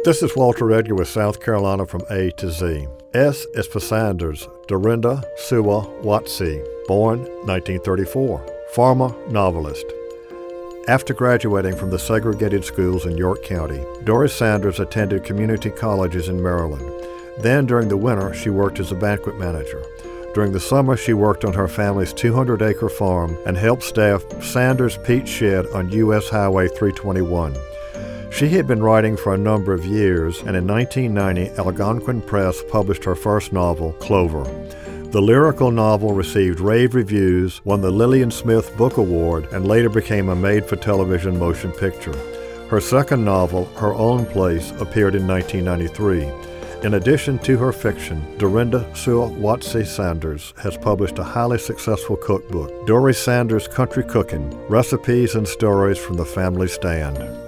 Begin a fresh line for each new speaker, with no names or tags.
This is Walter Edgar with South Carolina from A to Z. S is for Sanders, Dorinda Sewell Wattsey, born 1934, farmer, novelist. After graduating from the segregated schools in York County, Doris Sanders attended community colleges in Maryland. Then, during the winter, she worked as a banquet manager. During the summer, she worked on her family's 200-acre farm and helped staff Sanders Peat Shed on U.S. Highway 321. She had been writing for a number of years, and in 1990, Algonquin Press published her first novel, Clover. The lyrical novel received rave reviews, won the Lillian Smith Book Award, and later became a made-for-television motion picture. Her second novel, Her Own Place, appeared in 1993. In addition to her fiction, Dorinda Sewell Wattsey Sanders has published a highly successful cookbook, Doris Sanders Country Cooking, Recipes and Stories from the Family Stand.